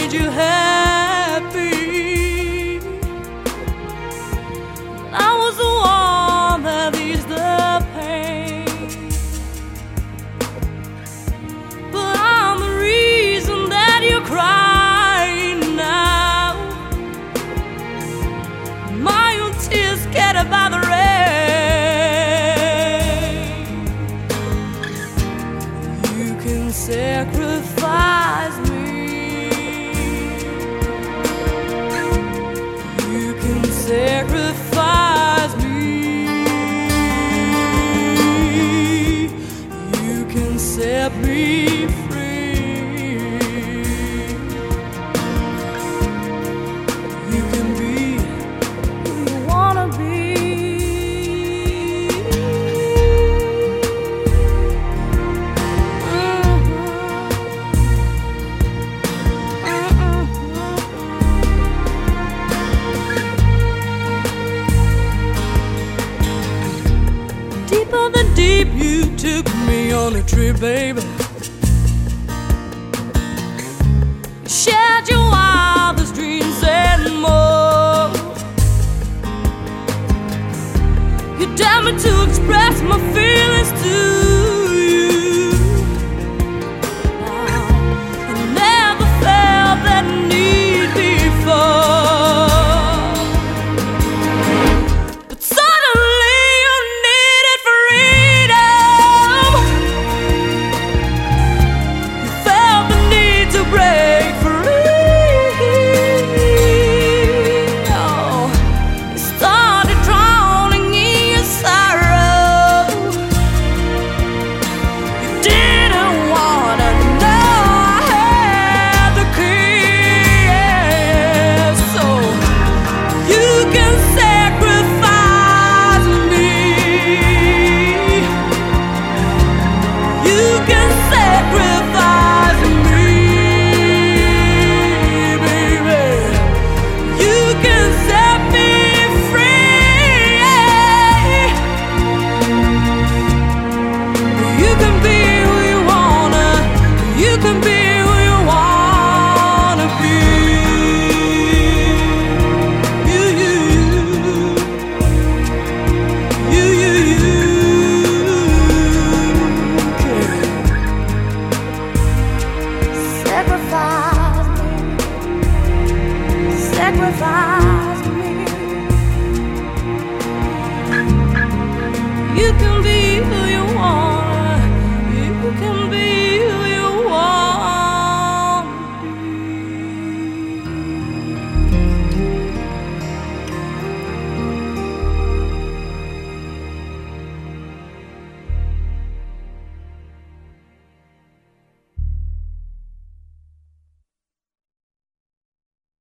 made you happy. I was the one that eased the pain, but I'm the reason that you're crying now. My own tears scattered by the rain. You can sacrifice me. You can sacrifice me. You can set me free. You can be who you wanna be. Deeper than deep, you took me on a trip, baby. Shared your wildest dreams and more. You dared me to express my feelings to you. I never felt that need before, but suddenly you needed freedom. You felt the need to break free. Oh, you started drowning in your sorrow. You didn't wanna know I had the key. So you can sacrifice me. You can sacrifice me, baby. You can set me free. You can be who you wanna. You can be who you wanna be. You, can sacrifice me, sacrifice.